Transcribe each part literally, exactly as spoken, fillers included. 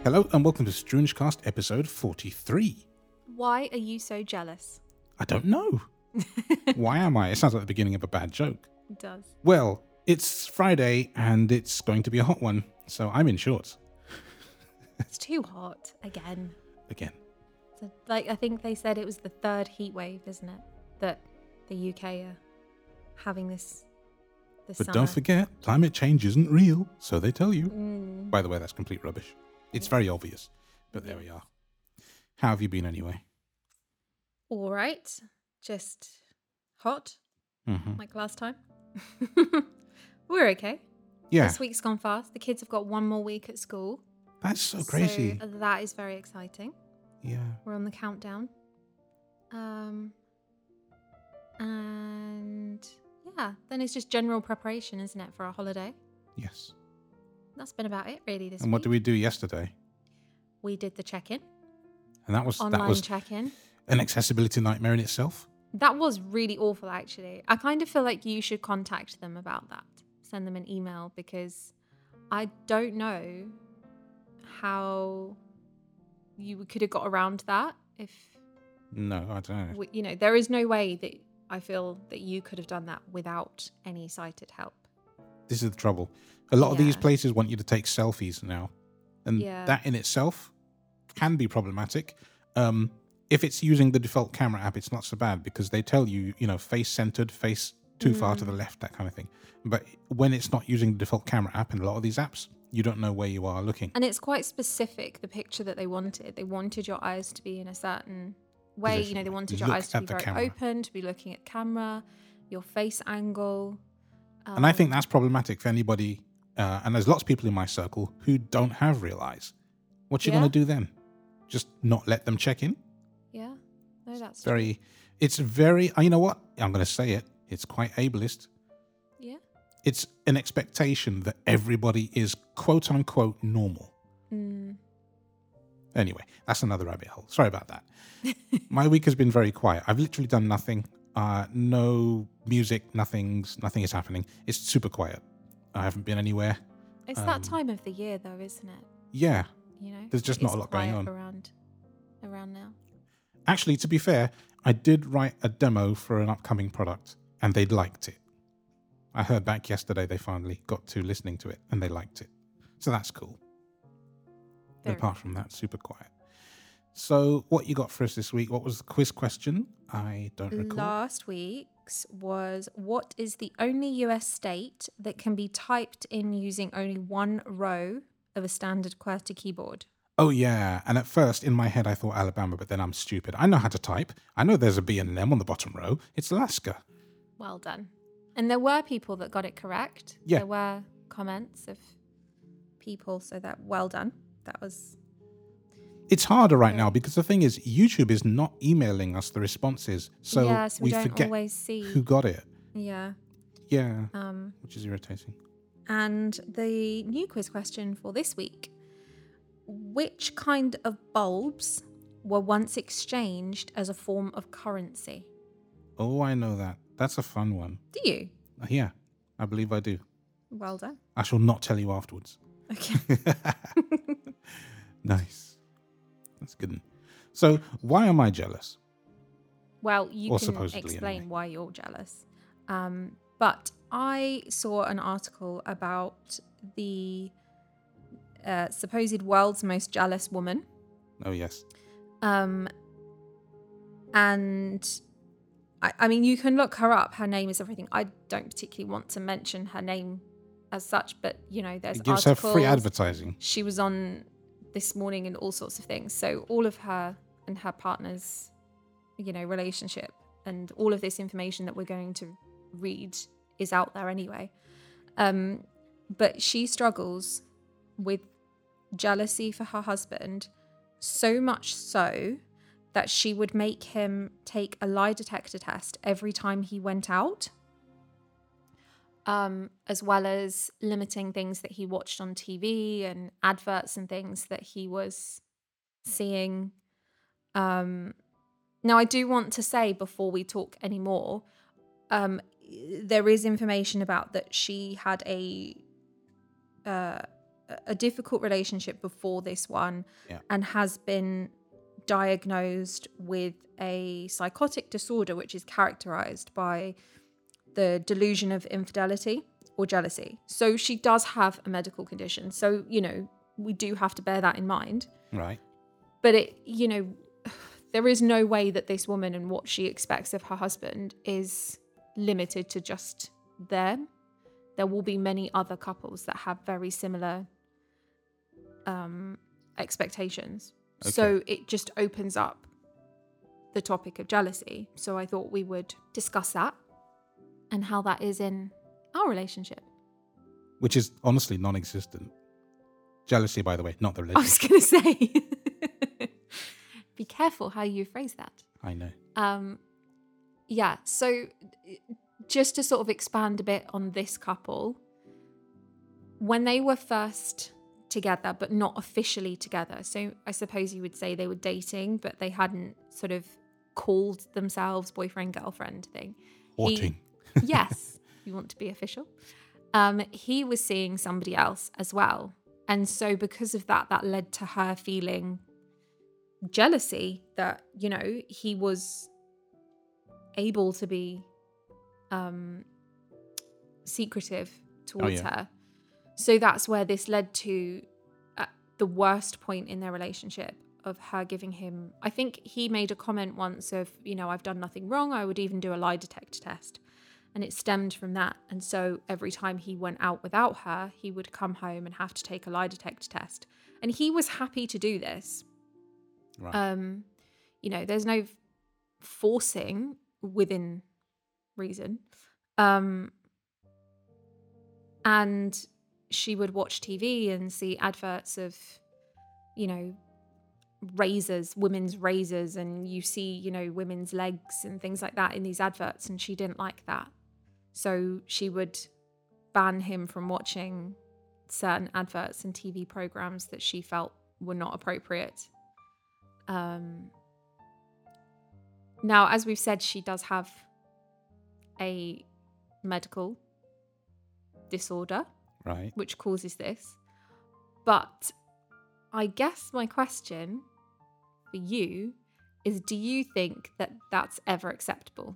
Hello and welcome to Strungecast episode forty-three. Why are you so jealous? I don't know. Why am I? It sounds like the beginning of a bad joke. It does. Well, it's Friday and it's going to be a hot one, so I'm in shorts. It's too hot again. Again. So, like I think they said it was the third heat wave, isn't it? That the U K are having this this But summer. don't forget, climate change isn't real, so they tell you. Mm. By the way, that's complete rubbish. It's very obvious, but there we are. How have you been anyway? All right. Just hot, Mm-hmm. like last time. We're okay. Yeah, This week's gone fast. The kids have got one more week at school. that's so crazy. So that is very exciting. Yeah. We're on the countdown. Um, and yeah, then it's just general preparation, isn't it, for our holiday? Yes. That's been about it, really, this And what week. did we do yesterday? We did the check-in, And that was online that was check-in. an accessibility nightmare in itself. That was really awful, actually. I kind of feel like you should contact them about that. Send them an email, because I don't know how you could have got around that if, No, I don't know. we, you know, there is no way that I feel that you could have done that without any sighted help. This is the trouble. A lot of these Yeah. places want you to take selfies now. And Yeah. that in itself can be problematic. Um, if it's using the default camera app, it's not so bad because they tell you, you know, face centered, face too far to the left, that kind of thing. But when it's not using the default camera app in a lot of these apps, you don't know where you are looking. And it's quite specific, the picture that they wanted. They wanted your eyes to be in a certain way. You know, they Position. wanted your Look eyes to at be the very camera. open, to be looking at camera, your face angle. And I think Um, that's problematic for anybody. Uh, and there's lots of people in my circle who don't have real eyes. What you Yeah. going to do then? Just not let them check in? Yeah, no, that's true. Very, it's very, uh, you know what? I'm going to say it. It's quite ableist. Yeah. It's an expectation that everybody is quote unquote normal. Mm. Anyway, that's another rabbit hole. Sorry about that. My week has been very quiet. I've literally done nothing. Uh, no music, nothing's, nothing is happening. It's super quiet. I haven't been anywhere. It's Um, that time of the year, though, isn't it? Yeah. You know, There's just It not is a lot going quiet on. around, around now. Actually, to be fair, I did write a demo for an upcoming product and they liked it. I heard back yesterday they finally got to listening to it and they liked it. So that's cool. But Very apart from that, super quiet. So what you got for us this week? What was the quiz question? I don't recall. Last week's was, what is the only U S state that can be typed in using only one row of a standard QWERTY keyboard? Oh, yeah. And at first, in my head, I thought Alabama, but then I'm stupid. I know how to type. I know there's a B and an M on the bottom row. It's Alaska. Well done. And there were people that got it correct. Yeah. There were comments of people, so that well done. That was... It's harder right now because the thing is, YouTube is not emailing us the responses. So, yeah, so we, we don't forget always see. who got it. Yeah. Yeah, Um, which is irritating. and the new quiz question for this week. Which kind of bulbs were once exchanged as a form of currency? Oh, I know that. That's a fun one. Do you? Uh, Yeah, I believe I do. Well done. I shall not tell you afterwards. Okay. Nice. That's good. So, why am I jealous? Well, you Or can supposedly, explain anyway. why you're jealous. Um, but I saw an article about the uh, supposed world's most jealous woman. Oh, yes. Um, and I, I mean, you can look her up. Her name is everything. I don't particularly want to mention her name as such, but you know, there's It gives her articles. free advertising. She was on This Morning and all sorts of things. So all of her and her partner's, you know, relationship and all of this information that we're going to read is out there anyway. Um, but she struggles with jealousy for her husband, so much so that she would make him take a lie detector test every time he went out, um, as well as limiting things that he watched on T V and adverts and things that he was seeing. Um, now, I do want to say before we talk anymore, um, there is information about that she had a uh, a difficult relationship before this one, Yeah. and has been diagnosed with a psychotic disorder, which is characterized by the delusion of infidelity or jealousy. So she does have a medical condition. So, you know, we do have to bear that in mind. Right. But it, you know, there is no way that this woman and what she expects of her husband is limited to just them. There will be many other couples that have very similar um, expectations. Okay. So it just opens up the topic of jealousy. So I thought we would discuss that and how that is in our relationship. Which is honestly non-existent. Jealousy, by the way, not the I religion. was going to say, be careful how you phrase that. I know. Um, yeah, so just to sort of expand a bit on this couple, when they were first together, but not officially together, so I suppose you would say they were dating, but they hadn't sort of called themselves boyfriend, girlfriend thing. Courting. He, yes, you want to be official. Um, he was seeing somebody else as well. And so because of that, that led to her feeling jealousy that, you know, he was able to be um, secretive towards Oh, yeah. her. So that's where this led to uh, the worst point in their relationship of her giving him, I think he made a comment once of, you know, I've done nothing wrong. I would even do a lie detector test. And it stemmed from that. And so every time he went out without her, he would come home and have to take a lie detector test. And he was happy to do this. Right. Um, you know, there's no forcing within reason. Um, and she would watch T V and see adverts of, you know, razors, women's razors, and you see, you know, women's legs and things like that in these adverts. And she didn't like that. So she would ban him from watching certain adverts and T V programs that she felt were not appropriate. Um, now, as we've said, she does have a medical disorder, Right. which causes this. But I guess my question for you is, do you think that that's ever acceptable?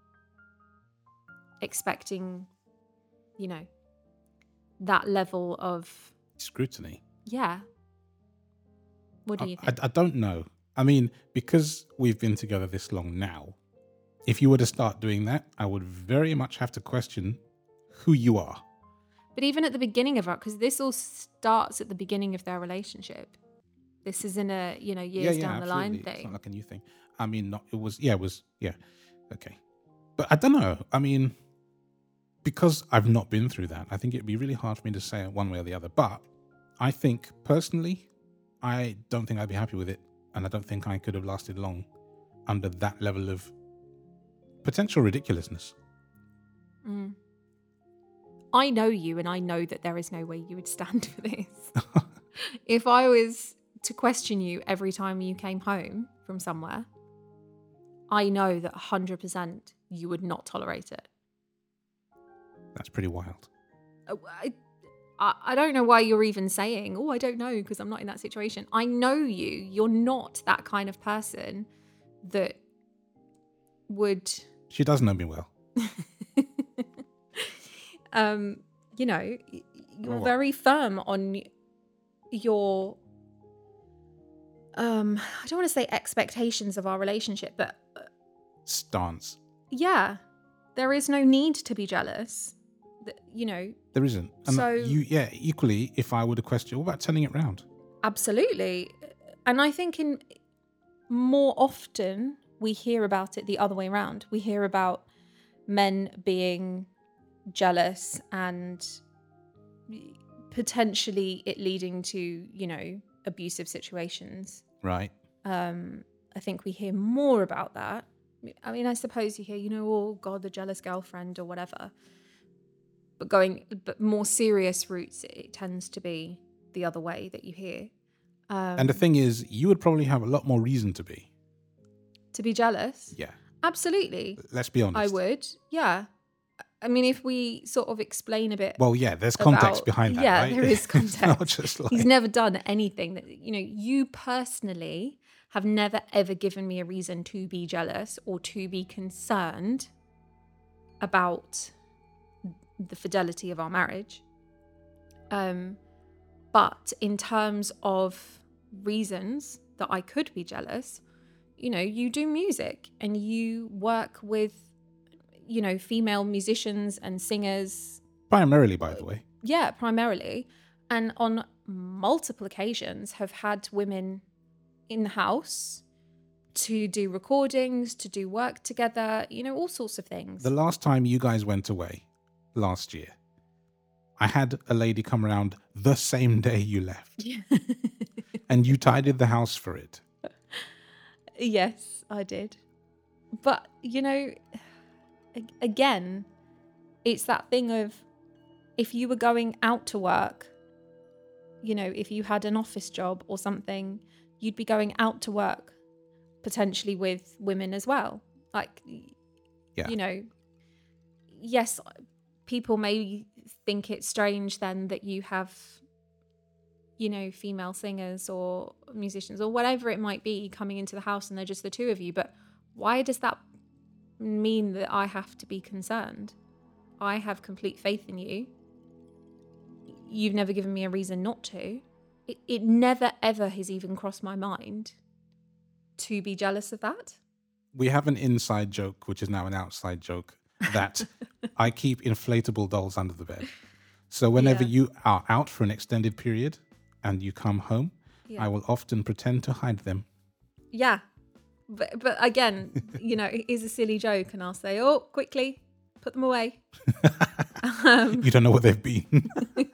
Expecting, you know, that level of Scrutiny. yeah. What do I, you I, think? I don't know. I mean, because we've been together this long now, if you were to start doing that, I would very much have to question who you are. But even at the beginning of it, because this all starts at the beginning of their relationship. This isn't a, you know, years yeah, yeah, down the line absolutely. It's thing. not like a new thing. I mean, not it was. Yeah, it was. Yeah, okay. But I don't know. I mean, because I've not been through that, I think it'd be really hard for me to say it one way or the other. But I think personally, I don't think I'd be happy with it, and I don't think I could have lasted long under that level of potential ridiculousness. Mm. I know you, and I know that there is no way you would stand for this. If I was to question you every time you came home from somewhere, I know that one hundred percent you would not tolerate it. That's pretty wild. I, I, I don't know why you're even saying, oh, I don't know, because I'm not in that situation. I know you. You're not that kind of person that would... She does know me well. um, you know, you're Well, what? very firm on your... Um, I don't want to say expectations of our relationship, but uh, Stance. yeah, there is no need to be jealous. Th- You know, There isn't. And So- you, yeah, equally, if I were to question, what about turning it round? absolutely. And I think in more often we hear about it the other way around. We hear about men being jealous and potentially it leading to, you know, abusive situations. Right. Um, I think we hear more about that. I mean, I suppose you hear, you know, oh God, the jealous girlfriend or whatever. But going, but more serious routes, it tends to be the other way that you hear. Um, And the thing is, you would probably have a lot more reason to be. to be jealous, Yeah. absolutely, Let's be honest. I would. Yeah, I mean, if we sort of explain a bit. Well, yeah, there's context about, behind that, yeah, right? there is context. It's not just like... He's never done anything that, you know, you personally have never ever given me a reason to be jealous or to be concerned about the fidelity of our marriage. Um, but in terms of reasons that I could be jealous, you know, you do music and you work with, you know, female musicians and singers. Primarily, by the way. Yeah, primarily. And on multiple occasions have had women in the house to do recordings, to do work together, you know, all sorts of things. The last time you guys went away, last year, I had a lady come around the same day you left. Yeah. And you tidied the house for it. Yes, I did. But, you know, again, it's that thing of if you were going out to work, you know, if you had an office job or something, you'd be going out to work potentially with women as well. Like, yeah. You know, yes, people may think it's strange then that you have, you know, female singers or musicians or whatever it might be coming into the house and they're just the two of you. But why does that mean that I have to be concerned? I have complete faith in you. You've never given me a reason not to. It, it never, ever has even crossed my mind to be jealous of that. We have an inside joke, which is now an outside joke, that I keep inflatable dolls under the bed. So whenever yeah. you are out for an extended period and you come home, yeah. I will often pretend to hide them. Yeah. But, but again, you know, it is a silly joke and I'll say, oh, quickly, put them away. um, you don't know what they've been.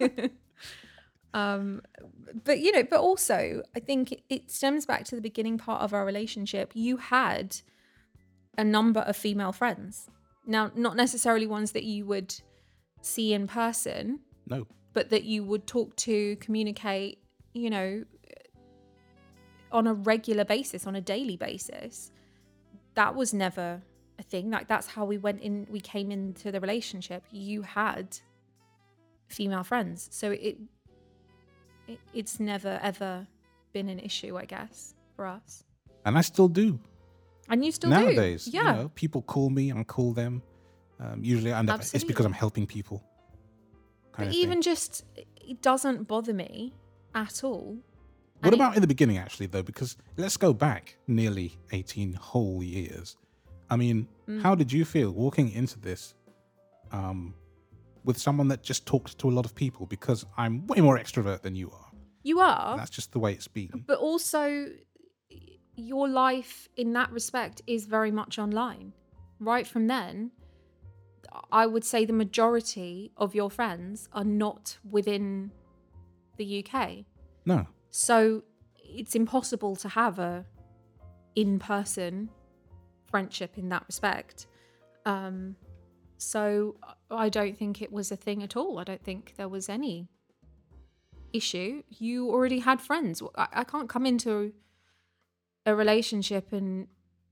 um, but, you know, but also I think it, it stems back to the beginning part of our relationship. You had a number of female friends. Now, not necessarily ones that you would see in person. No. But that you would talk to, communicate, you know, on a regular basis, on a daily basis. That was never a thing. Like, that's how we went in, we came into the relationship. You had female friends. So it, it it's never, ever been an issue, I guess, for us. And I still do. And you still Nowadays, do. Yeah. You know, people call me, I call them. Um, usually I end up, it's because I'm helping people. But even thing. just, it doesn't bother me at all. What and about it, in the beginning, actually, though? Because let's go back nearly eighteen whole years. I mean, mm. how did you feel walking into this um, with someone that just talks to a lot of people? Because I'm way more extrovert than you are. You are. That's just the way it's been. But also, your life in that respect is very much online. Right from then, I would say the majority of your friends are not within the U K. No. So it's impossible to have a in-person friendship in that respect. Um, so I don't think it was a thing at all. I don't think there was any issue. You already had friends. I, I can't come into a relationship and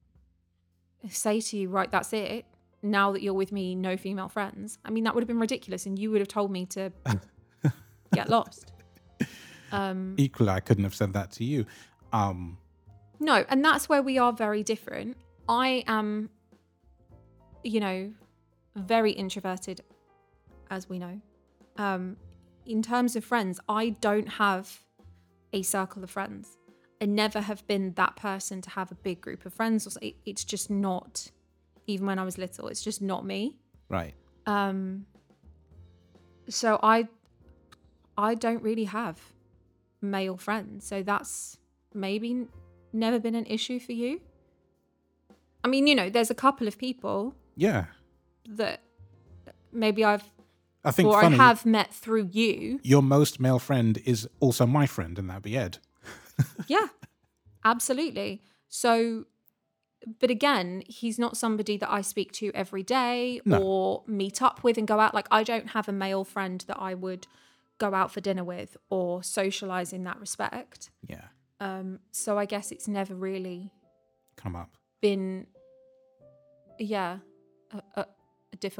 say to you, right, that's it. Now that you're with me, no female friends. I mean, that would have been ridiculous and you would have told me to get lost. Um, Equally, I couldn't have said that to you. Um, no, and that's where we are very different. I am, you know, very introverted, as we know. Um, in terms of friends, I don't have a circle of friends. I never have been that person to have a big group of friends. It, it's just not, even when I was little, it's just not me. Right. Um. So I, I don't really have male friends, so that's maybe never been an issue for you. I mean, you know, there's a couple of people yeah that maybe I've I think or funny, I have met through you. Your most male friend is also my friend, and that'd be Ed. Yeah, absolutely. So, but again, he's not somebody that I speak to every day no. or meet up with and go out. Like, I don't have a male friend that I would go out for dinner with or socialize in that respect. Yeah. Um. So I guess it's never really come up. Been, yeah, a, a, a difficult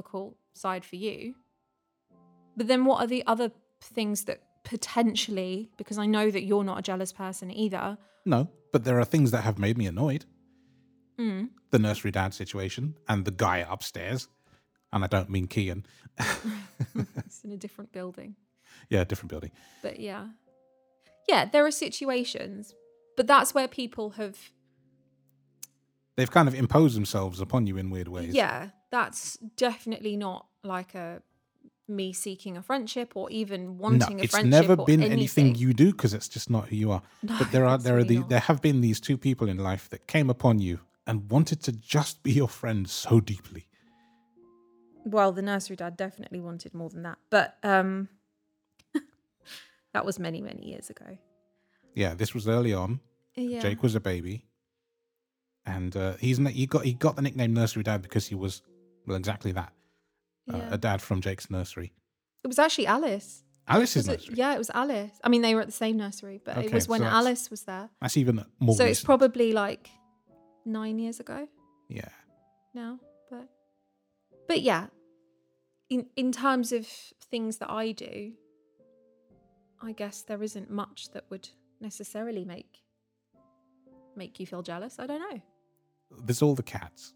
side for you. But then what are the other things that potentially, because I know that you're not a jealous person either. No, but there are things that have made me annoyed. Mm. The nursery dad situation and the guy upstairs. And I don't mean Kian. It's in a different building. Yeah, different building. But yeah. Yeah, there are situations, but that's where people have... They've kind of imposed themselves upon you in weird ways. Yeah, that's definitely not like a me seeking a friendship or even wanting no, a it's friendship. never or been anything. anything you do because it's just not who you are. No, but there are it's there really are the not. there have been these two people in life that came upon you and wanted to just be your friend so deeply. Well, the nursery dad definitely wanted more than that, but um, that was many many years ago. Yeah, this was early on. Yeah. Jake was a baby, and uh, he's he got he got the nickname Nursery Dad because he was well exactly that, uh, Yeah. a dad from Jake's nursery. It was actually Alice. Alice's Was it- nursery. Yeah, it was Alice. I mean, they were at the same nursery, but it Okay, was when so that's- Alice was there. That's even more. So it's recent. probably like nine years ago yeah. now. But but yeah, in in terms of things that I do, I guess there isn't much that would necessarily make make you feel jealous. I don't know. There's all the cats.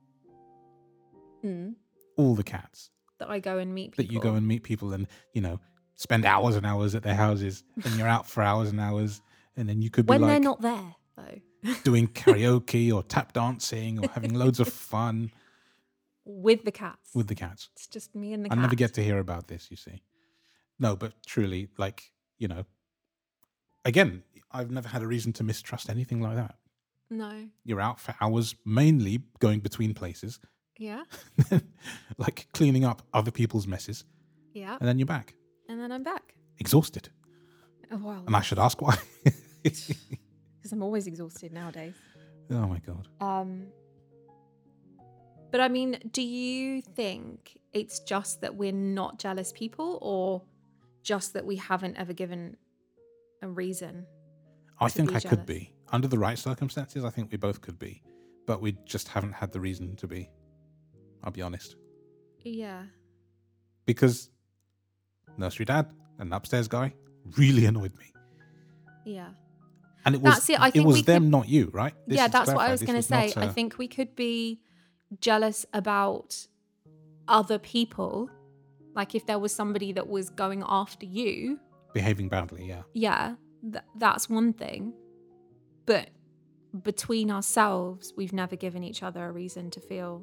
Mm. All the cats That I go and meet people. that you go and meet people and you know spend hours and hours at their houses and you're out for hours and hours and then you could be when like they're not there though. doing karaoke or tap dancing or having loads of fun With the cats. with the cats. It's just me and the I cat. never get to hear about this, you see. No, but truly, like, you know, again, I've never had a reason to mistrust anything like that. No. You're out for hours, mainly going between places, Yeah. like cleaning up other people's messes, Yeah. and then you're back, And then I'm back. exhausted. Oh, wow. And I should ask why. Because I'm always exhausted nowadays. Oh my God. Um, but I mean, do you think it's just that we're not jealous people, or just that we haven't ever given a reason? I to think be I could jealous? be. Under the right circumstances, I think we both could be. But we just haven't had the reason to be. I'll be honest. Yeah. Because nursery dad, an upstairs guy, really annoyed me. Yeah. And it was That's it. I it think was we them, could- not you, right? This yeah, is that's what I clarified. was This going to say. not, I uh, think we could be jealous about other people. Like if there was somebody that was going after you, behaving badly, yeah. yeah, th- that's one thing. But between ourselves, we've never given each other a reason to feel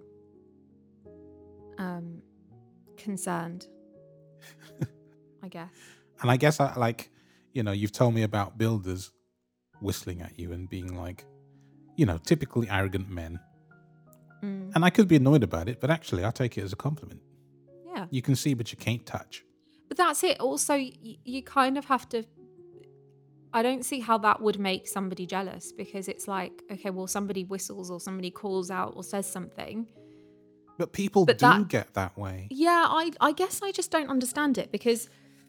um, concerned, I guess. And I guess I like, you know, you've told me about builders whistling at you and being like, you know, typically arrogant men. Mm. And I could be annoyed about it, but actually I take it as a compliment. Yeah. You can see, but you can't touch. But that's it. Also, y- you kind of have to. I don't see how that would make somebody jealous, because it's like, okay, well, somebody whistles or somebody calls out or says something. But people But do that- get that way. Yeah, I, I guess I just don't understand it, because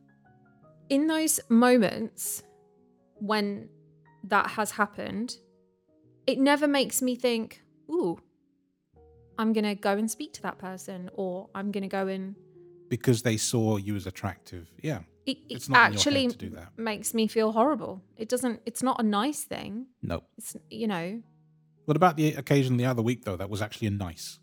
in those moments when that has happened, it never makes me think, ooh, I'm going to go and speak to that person, or I'm going to go and... Because they saw you as attractive. Yeah. It, it It's not in your head actually to do that. makes me feel horrible. It doesn't, it's not a nice thing. No. It's, you know, What about the occasion the other week, though, that was actually nice?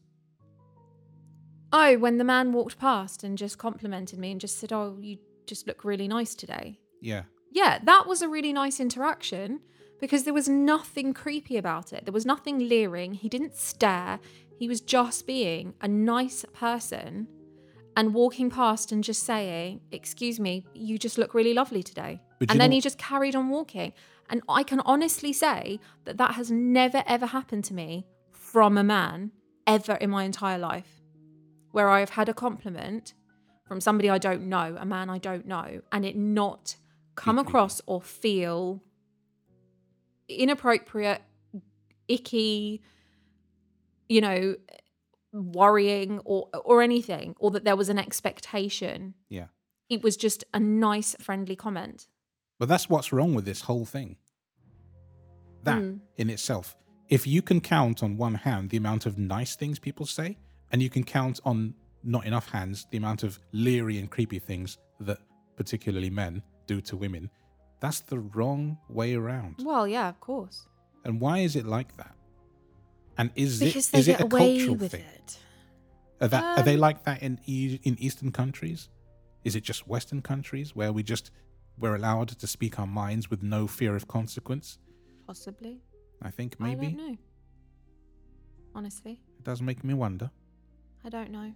oh, when the man walked past and just complimented me and just said, oh, you just look really nice today. Yeah. Yeah, that was a really nice interaction, because there was nothing creepy about it. There was nothing leering. He didn't stare. He was just being a nice person and walking past and just saying, excuse me, you just look really lovely today. But you And then know- he just carried on walking. And I can honestly say that that has never, ever happened to me from a man ever in my entire life, where I've had a compliment from somebody I don't know, a man I don't know, and it not come Creepy. across or feel inappropriate, icky, you know, worrying or or anything, or that there was an expectation. Yeah. It was just a nice, friendly comment. But that's what's wrong with this whole thing. That Mm. in itself. If you can count on one hand the amount of nice things people say, and you can count on not enough hands, the amount of leery and creepy things that particularly men do to women, that's the wrong way around. Well, yeah, of course. And why is it like that? And is Because it they is get it a away cultural with thing? it. Are that are they Um, like that in e- in Eastern countries? Is it just Western countries where we just we're allowed to speak our minds with no fear of consequence? Possibly. I think I maybe don't know. Honestly, it does make me wonder. I don't know.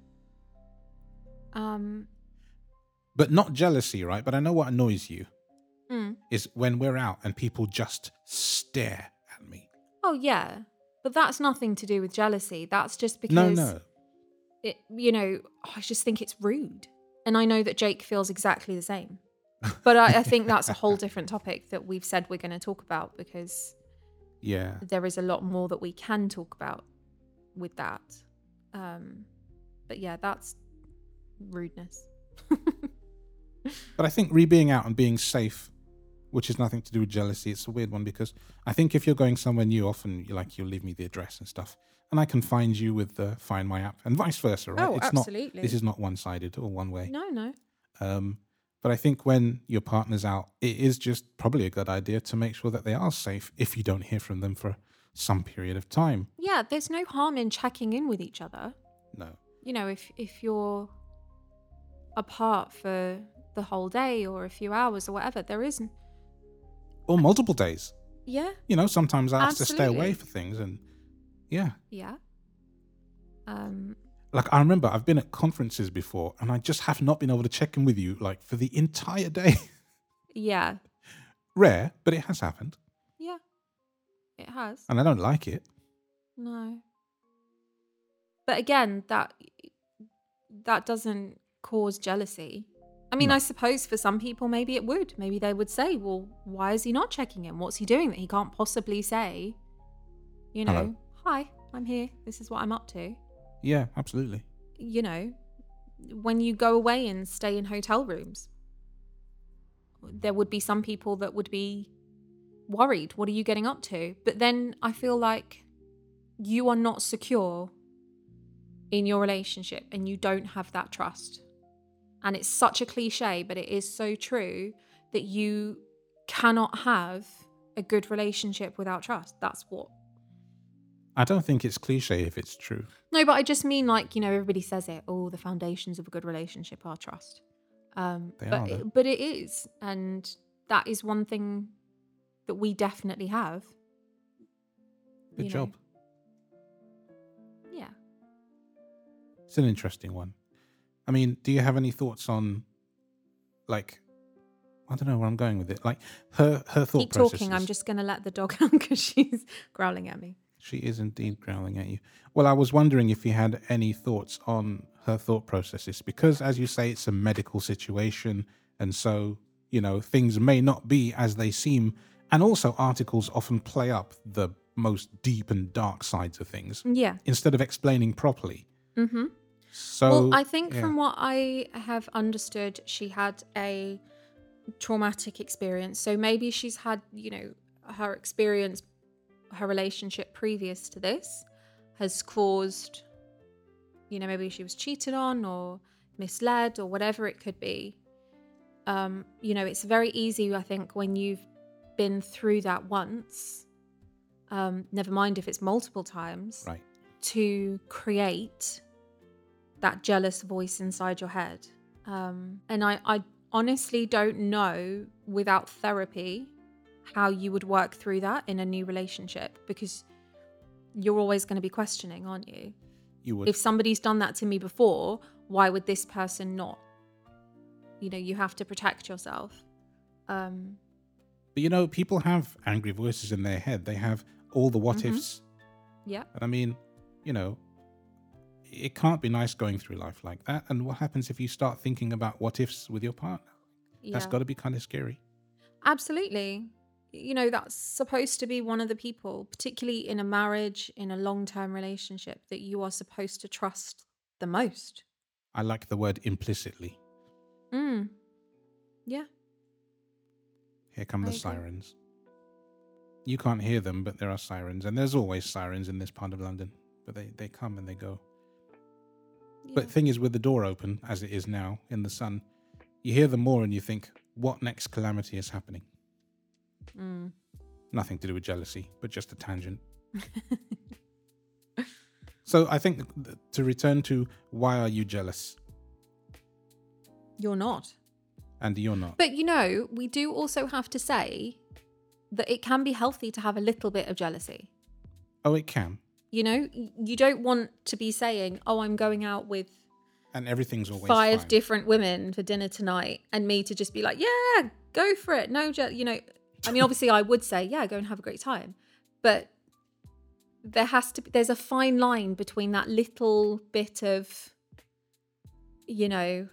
Um. But not jealousy, right? But I know what annoys you mm. is when we're out and people just stare at me. Oh yeah, but that's nothing to do with jealousy. That's just No, because no. it. You know, I just think it's rude, and I know that Jake feels exactly the same. But I, I think that's a whole different topic that we've said we're going to talk about because Yeah. there is a lot more that we can talk about with that. Um, but yeah, that's rudeness. But I think re being out and being safe, which is nothing to do with jealousy, it's a weird one because I think if you're going somewhere new, often you like you'll leave me the address and stuff, and I can find you with the Find My app, and vice versa, right? Oh, it's absolutely. not. This is not one sided or one way. No, no. Um, but I think when your partner's out, it is just probably a good idea to make sure that they are safe if you don't hear from them for some period of time. Yeah, there's no harm in checking in with each other. No. You know, if if you're apart for the whole day or a few hours or whatever, there isn't. Or multiple days. Yeah, You know, sometimes I have to stay away Absolutely. for things, and yeah. yeah. Um, Like I remember I've been at conferences before and I just have not been able to check in with you like for the entire day. yeah, Rare, but it has happened. yeah. It has. And I don't like it. No. But again, that that doesn't cause jealousy. I mean, No. I suppose for some people maybe it would. Maybe they would say, "Well, why is he not checking in? What's he doing that he can't possibly say?" You know, Hello. "Hi, I'm here. This is what I'm up to." Yeah, absolutely. You know, when you go away and stay in hotel rooms, there would be some people that would be worried. What are you getting up to? But then I feel like you are not secure in your relationship and you don't have that trust. And it's such a cliche, but it is so true that you cannot have a good relationship without trust. That's what. I don't think it's cliche if it's true. No, but I just mean like, you know, everybody says it. Oh, the foundations of a good relationship are trust. Um, They but are, though. it, but it is, and that is one thing that we definitely have. Good you know. job. Yeah. It's an interesting one. I mean, do you have any thoughts on, like, I don't know where I'm going with it. Like her her thought Keep talking. I'm processes. just going to let the dog out because she's growling at me. She is indeed growling at you. Well, I was wondering if you had any thoughts on her thought processes because, as you say, it's a medical situation, and so you know things may not be as they seem. And also, articles often play up the most deep and dark sides of things Yeah. instead of explaining properly. Mm-hmm. So, Well, I think yeah. from what I have understood, she had a traumatic experience. So maybe she's had, you know, her experience, her relationship previous to this has caused, you know, maybe she was cheated on or misled or whatever it could be. Um, you know, it's very easy, I think, when you've been through that once, um, never mind if it's multiple times, right. to create that jealous voice inside your head. Um, and I, I honestly don't know without therapy how you would work through that in a new relationship because you're always going to be questioning, aren't you? You would. If somebody's done that to me before, why would this person not? You know, you have to protect yourself. Um, But you know, people have angry voices in their head. They have all the what Mhm. ifs. yeah. And I mean, you know, it can't be nice going through life like that. And what happens if you start thinking about what ifs with your partner? That's Yeah. got to be kind of scary. Absolutely. You know, that's supposed to be one of the people, particularly in a marriage, in a long-term relationship, that you are supposed to trust the most. I like the word implicitly. Mm. Yeah. Here come I the agree. sirens. You can't hear them, but there are sirens. And there's always sirens in this part of London. But they, they come and they go. But thing is, with the door open, as it is now, in the sun, you hear them more and you think, what next calamity is happening? Mm. Nothing to do with jealousy, but just a tangent. So I think th- to return to why are you jealous? You're not. And you're not. But, you know, we do also have to say that it can be healthy to have a little bit of jealousy. Oh, it can. You know, Y- you don't want to be saying, oh, I'm going out with And everything's always five fine. different women for dinner tonight, and me to just be like, yeah, go for it. No, je-, you know, I mean, obviously I would say, yeah, go and have a great time. But there has to be, there's a fine line between that little bit of, you know,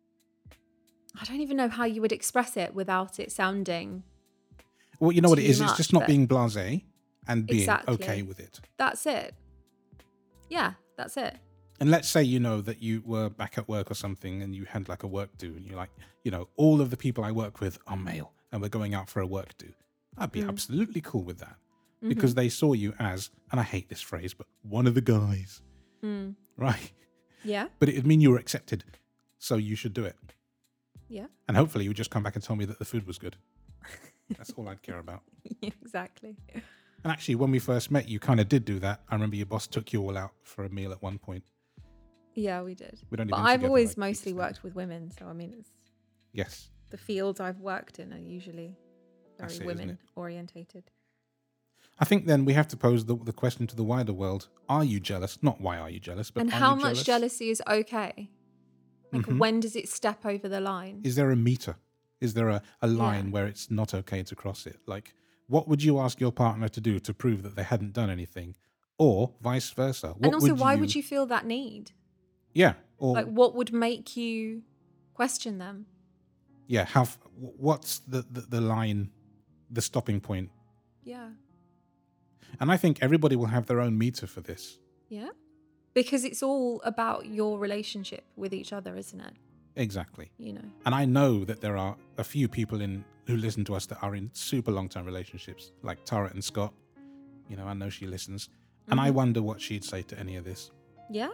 I don't even know how you would express it without it sounding. Well, you know what it too is? It's much, just not but- being blasé and being Exactly. okay with it. That's it. Yeah, that's it. And let's say, you know, that you were back at work or something and you had like a work do and you're like, you know, all of the people I work with are male and we're going out for a work do. I'd be Mm. absolutely cool with that Mhm. because they saw you as, and I hate this phrase, but one of the guys, Mm. right? Yeah, But it'd mean you were accepted. So you should do it. yeah, And hopefully you would just come back and tell me that the food was good. That's all I'd care about. exactly. And actually, when we first met, you kind of did do that. I remember your boss took you all out for a meal at one point. Yeah, we did. We'd only But been I've together, always like, mostly weeks now. worked with women, so I mean, it's Yes. the fields I've worked in are usually That's very it, isn't women orientated. I think then we have to pose the, the question to the wider world. Are you jealous? Not why are you jealous, but And are how you much jealous? jealousy is okay? Like, Mhm. when does it step over the line? Is there a meter? Is there a, a line Yeah. where it's not okay to cross it? Like, what would you ask your partner to do to prove that they hadn't done anything? Or vice versa? What And also, would why you, would you feel that need? Yeah. Or, Like, what would make you question them? yeah, how, f- what's the, the, the line, the stopping point? Yeah. And I think everybody will have their own meter for this. Yeah. Because it's all about your relationship with each other, isn't it? Exactly. You know. And I know that there are a few people in who listen to us that are in super long-term relationships, like Tara and Scott. You know, I know she listens. And I Mhm. wonder what she'd say to any of this. Yeah.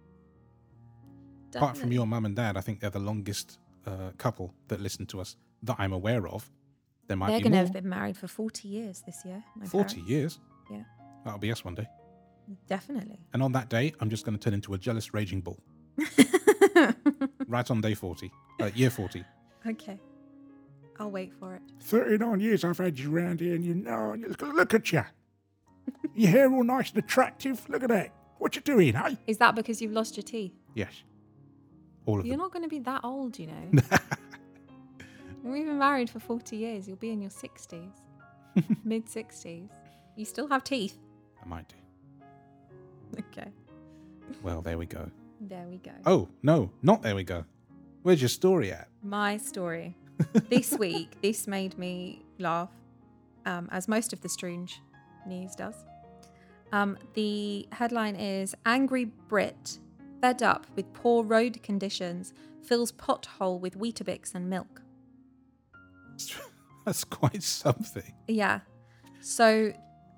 Apart from Definitely. your mum and dad, I think they're the longest uh, couple that listen to us that I'm aware of. There might They're be going to more. have been married for forty years this year. my forty parents. years? Yeah. That'll be us one day. Definitely. And on that day, I'm just going to turn into a jealous raging bull. Right on day forty. Uh, year forty. Okay. I'll wait for it. thirty-nine years I've had you round here and you know, and look, look at you. Your hair all nice and attractive. Look at that. What you doing, eh? Is that because you've lost your teeth? Yes. All of You're them. not going to be that old, you know. We've been married for forty years. You'll be in your sixties, mid sixties. You still have teeth. I might do. Okay. Well, there we go. There we go. Oh, no, not there we go. Where's your story at? My story. This week, this made me laugh, um, as most of the Stroonge news does. Um, the headline is Angry Brit, fed up with poor road conditions, fills pothole with Weetabix and milk. That's quite something. Yeah. So,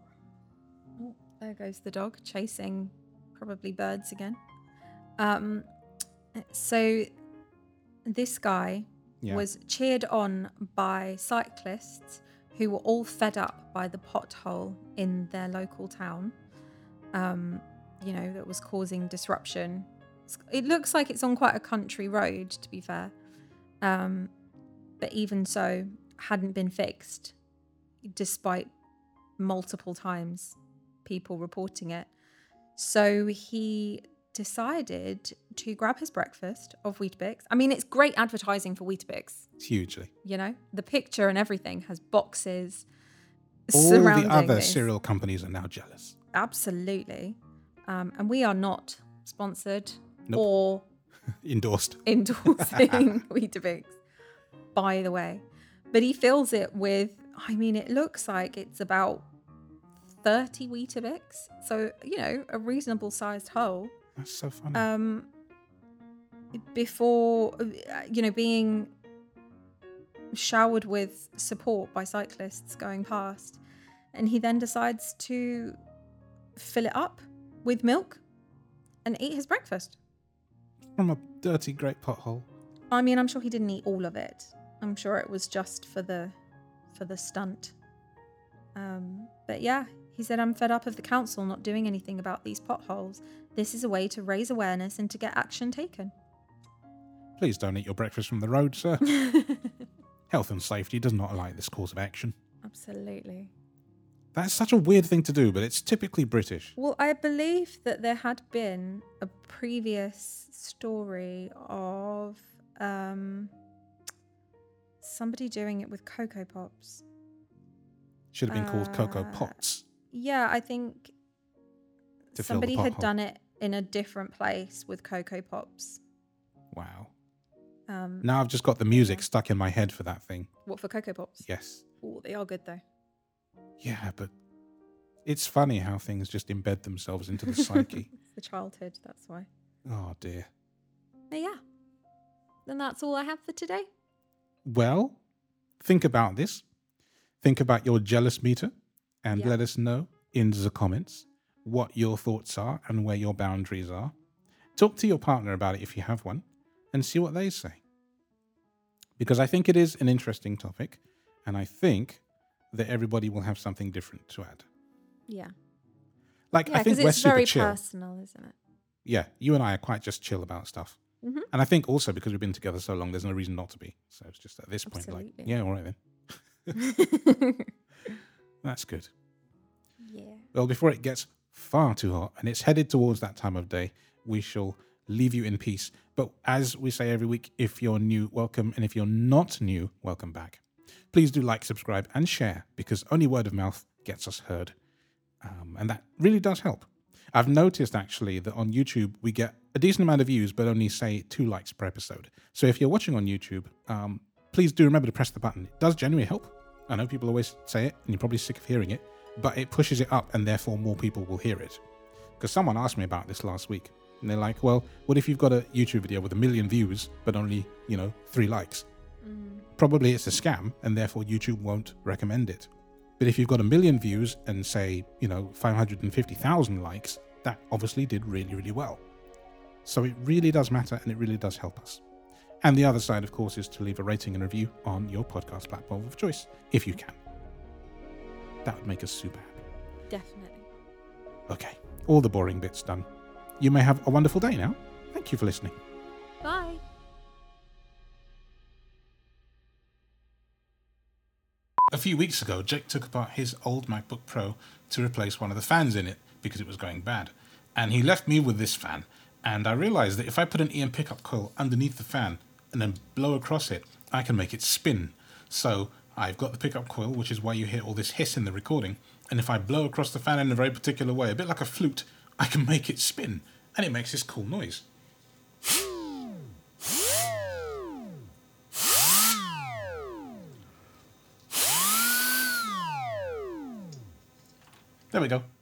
oh, there goes the dog chasing probably birds again. Um, so, this guy Yeah. was cheered on by cyclists who were all fed up by the pothole in their local town, um, you know, that was causing disruption. It looks like it's on quite a country road, to be fair. Um, but even so, hadn't been fixed, despite multiple times people reporting it. So he decided to grab his breakfast of Weetabix. I mean, it's great advertising for Weetabix. Hugely. You know, the picture and everything has boxes All surrounding the other this. cereal companies are now jealous. Absolutely. Um, and we are not sponsored Nope. or Endorsed. endorsing Weetabix, by the way. But he fills it with, I mean, it looks like it's about thirty Weetabix. So, you know, a reasonable sized hole. That's so funny. Um, before, uh, you know, being showered with support by cyclists going past. And he then decides to fill it up with milk and eat his breakfast. from a dirty grape pothole. I mean, I'm sure he didn't eat all of it. I'm sure it was just for the for the stunt. Um, but yeah, he said, I'm fed up of the council not doing anything about these potholes. This is a way to raise awareness and to get action taken. Please don't eat your breakfast from the road, sir. Health and safety does not like this course of action. Absolutely. That's such a weird thing to do, but it's typically British. Well, I believe that there had been a previous story of um, somebody doing it with Cocoa Pops. Should have been called Cocoa Uh, Pots. Yeah, I think To fill the somebody had pothole. done it in a different place with Cocoa Pops. Wow. Um, Now I've just got the music stuck in my head for that thing. What, for Cocoa Pops? Yes. Oh, they are good though. Yeah, but it's funny how things just embed themselves into the psyche. It's the childhood, that's why. Oh, dear. But yeah. Then that's all I have for today. Well, think about this. Think about your jealous meter and Yeah. let us know in the comments what your thoughts are and where your boundaries are. Talk to your partner about it if you have one and see what they say. Because I think it is an interesting topic and I think that everybody will have something different to add. Yeah. Like, Yeah, I think because we're it's super very chill. personal, isn't it? Yeah, you and I are quite just chill about stuff. Mhm. And I think also because we've been together so long, there's no reason not to be. So it's just at this point, Absolutely. like, yeah, all right then. That's good. Yeah. Well, before it gets far too hot and it's headed towards that time of day, we shall leave you in peace. But as we say every week, if you're new, welcome. And if you're not new, welcome back. Please do like, subscribe, and share because only word of mouth gets us heard. Um, and that really does help. I've noticed actually that on YouTube, we get a decent amount of views, but only say two likes per episode. So if you're watching on YouTube, um, please do remember to press the button. It does genuinely help. I know people always say it and you're probably sick of hearing it, but it pushes it up and therefore more people will hear it. Because someone asked me about this last week and they're like, well, what if you've got a YouTube video with a million views, but only, you know, three likes? Mm. Probably it's a scam and therefore YouTube won't recommend it. But if you've got a million views and say, you know, five hundred fifty thousand likes, that obviously did really, really well. So it really does matter and it really does help us. And the other side, of course, is to leave a rating and review on your podcast platform of choice, if you can. That would make us super happy. Definitely. Okay, all the boring bits done. You may have a wonderful day now. Thank you for listening. Bye. A few weeks ago, Jake took apart his old MacBook Pro to replace one of the fans in it because it was going bad. And he left me with this fan. And I realized that if I put an E M pickup coil underneath the fan and then blow across it, I can make it spin. So I've got the pickup coil, which is why you hear all this hiss in the recording. And if I blow across the fan in a very particular way, a bit like a flute, I can make it spin. And it makes this cool noise. There we go.